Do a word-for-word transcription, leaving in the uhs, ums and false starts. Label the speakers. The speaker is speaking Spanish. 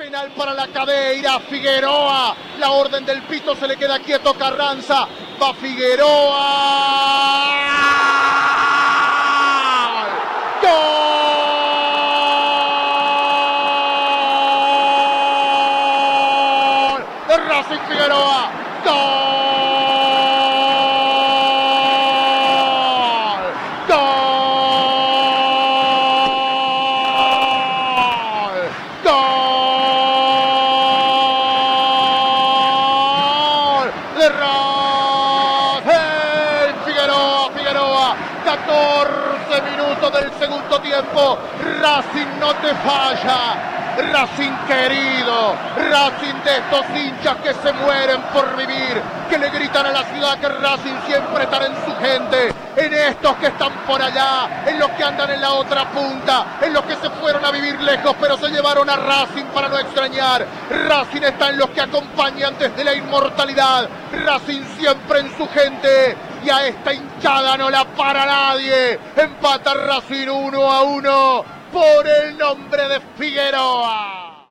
Speaker 1: Penal para la Cadeira, Figueroa, la orden del pito, se le queda quieto Carranza, va Figueroa, ¡gol! De Racing Figueroa, ¡gol! Figueroa, Figueroa, catorce minutos del segundo tiempo. Racing no te falla. Racing querido, Racing de estos hinchas que se mueren por vivir, que le gritan a la ciudad que Racing siempre estará en su gente, en estos que están por allá, en los que andan en la otra punta, en los que se fueron a vivir lejos pero se llevaron a Racing para no extrañar. Racing está en los que acompañan desde la inmortalidad, Racing siempre en su gente, y a esta hinchada no la para nadie. Empata Racing uno a uno por el nombre de Figueroa.